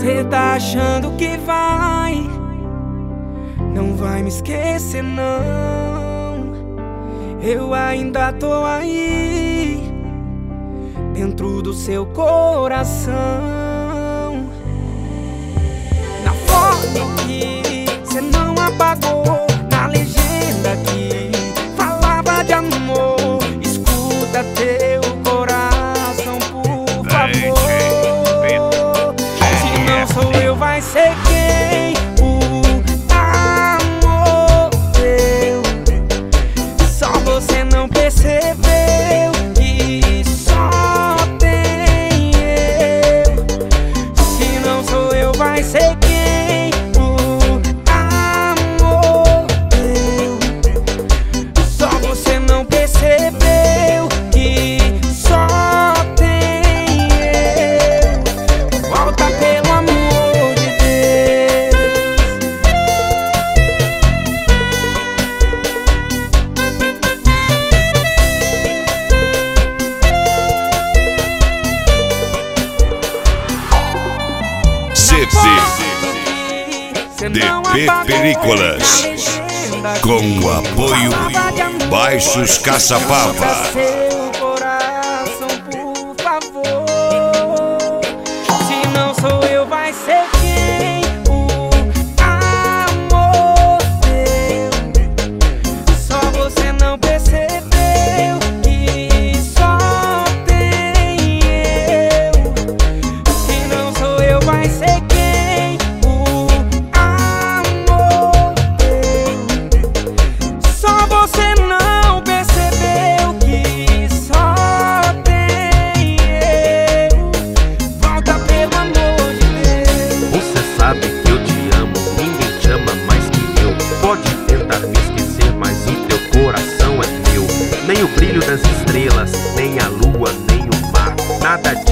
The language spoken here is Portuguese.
Cê tá achando que não vai me esquecer não. Eu ainda tô aí, dentro do seu coração. Na foto que cê não apagou, na legenda que falava de amor, escuta teu coração, por favor. Se não sou eu, vai ser quem? O amor teu. Só você não percebeu que só tem eu. Se não sou eu, vai ser quem? O amor teu. Só você não percebeu que só tem eu. Volta pelo amor de Deus. DP Películas, com o apoio Baixos Caçapava. Seu coração, por favor. Se não sou eu, vai ser quem? O amor teu. Só você não percebeu que só tem eu. Se não sou eu, vai ser quem? Você não percebeu que só tem eu. Volta pelo amor de Deus. Você sabe que eu te amo, ninguém te ama mais que eu. Pode tentar me esquecer, mas o teu coração é meu. Nem o brilho das estrelas, nem a lua, nem o mar, nada